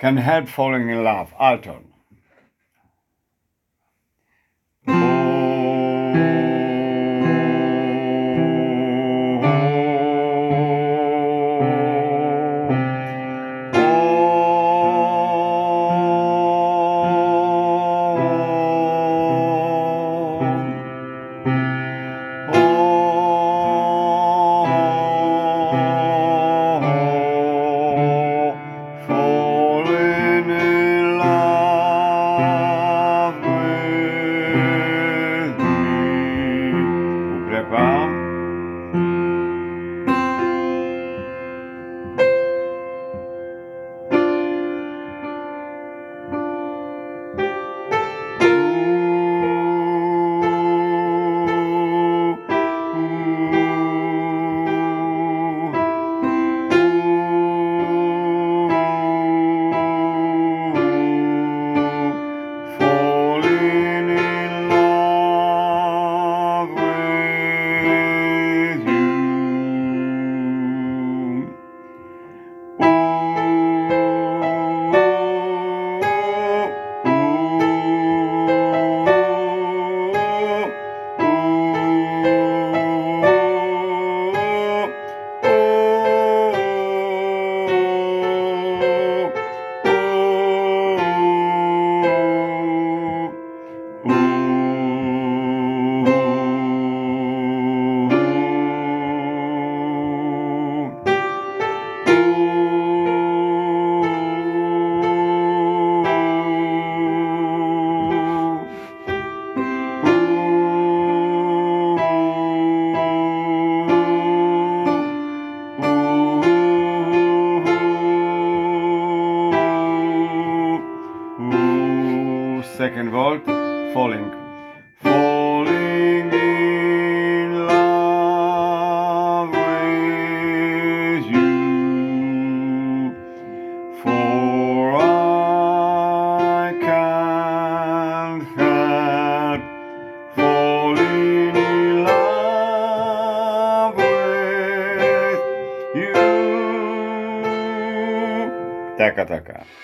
Can't help falling in love, Alton. Falling in love with me. Uprepa. Falling in love with you. Second volt, falling. Falling in love with you. For I can't help falling in love with you. Taka.